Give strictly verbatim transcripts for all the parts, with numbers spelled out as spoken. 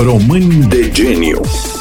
Români de geniu.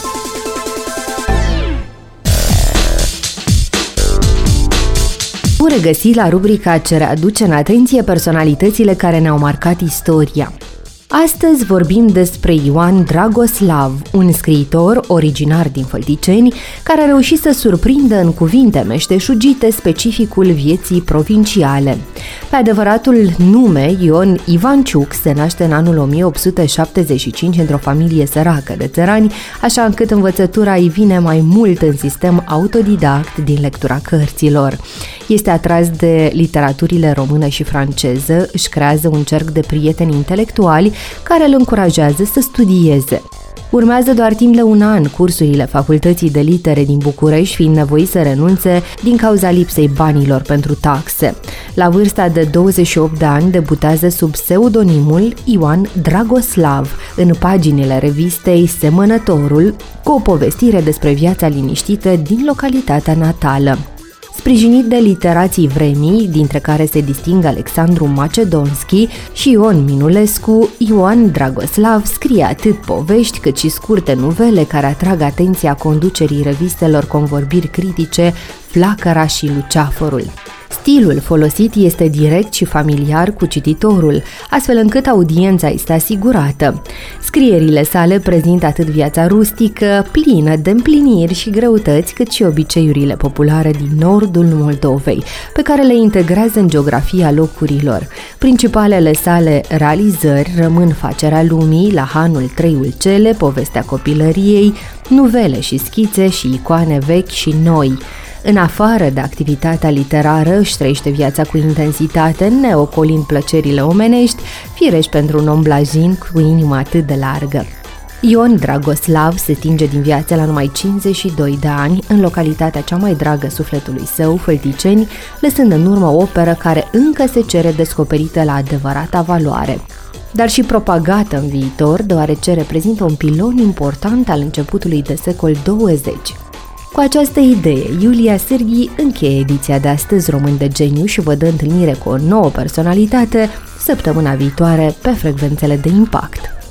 Bun regăsit la rubrica ce readuce în atenție personalitățile care ne-au marcat istoria. Astăzi vorbim despre Ioan Dragoslav, un scriitor originar din Fălticeni, care a reușit să surprindă în cuvinte meșteșugite specificul vieții provinciale. Pe adevăratul nume, Ion Ivanciuc se naște în anul o mie opt sute șaptezeci și cinci într-o familie săracă de țărani, așa încât învățătura îi vine mai mult în sistem autodidact din lectura cărților. Este atras de literaturile română și franceză, își creează un cerc de prieteni intelectuali care îl încurajează să studieze. Urmează doar timp de un an cursurile Facultății de Litere din București, fiind nevoit să renunțe din cauza lipsei banilor pentru taxe. La vârsta de douăzeci și opt de ani debutează sub pseudonimul Ioan Dragoslav în paginile revistei Semănătorul, cu o povestire despre viața liniștită din localitatea natală. Sprijinit de literații vremii, dintre care se disting Alexandru Macedonski și Ion Minulescu, Ioan Dragoslav scrie atât povești cât și scurte nuvele care atrag atenția conducerii revistelor convorbiri critice Flacăra și Luceafărul. Stilul folosit este direct și familiar cu cititorul, astfel încât audiența este asigurată. Scrierile sale prezintă atât viața rustică, plină de împliniri și greutăți, cât și obiceiurile populare din nordul Moldovei, pe care le integrează în geografia locurilor. Principalele sale realizări rămân Facerea lumii, La hanul trei ulcele, Povestea copilăriei, nuvele și schițe și icoane vechi și noi. În afară de activitatea literară, își trăiește viața cu intensitate, neocolind plăcerile omenești, firești pentru un om blajin cu inimă atât de largă. Ion Dragoslav se tinge din viață la numai cincizeci și doi de ani, în localitatea cea mai dragă sufletului său, Fălticeni, lăsând în urmă o operă care încă se cere descoperită la adevărata valoare, dar și propagată în viitor, deoarece reprezintă un pilon important al începutului de secol douăzeci. Cu această idee, Iulia Sârghi încheie ediția de astăzi Români de Geniu și vă dă întâlnire cu o nouă personalitate săptămâna viitoare pe frecvențele de Impact.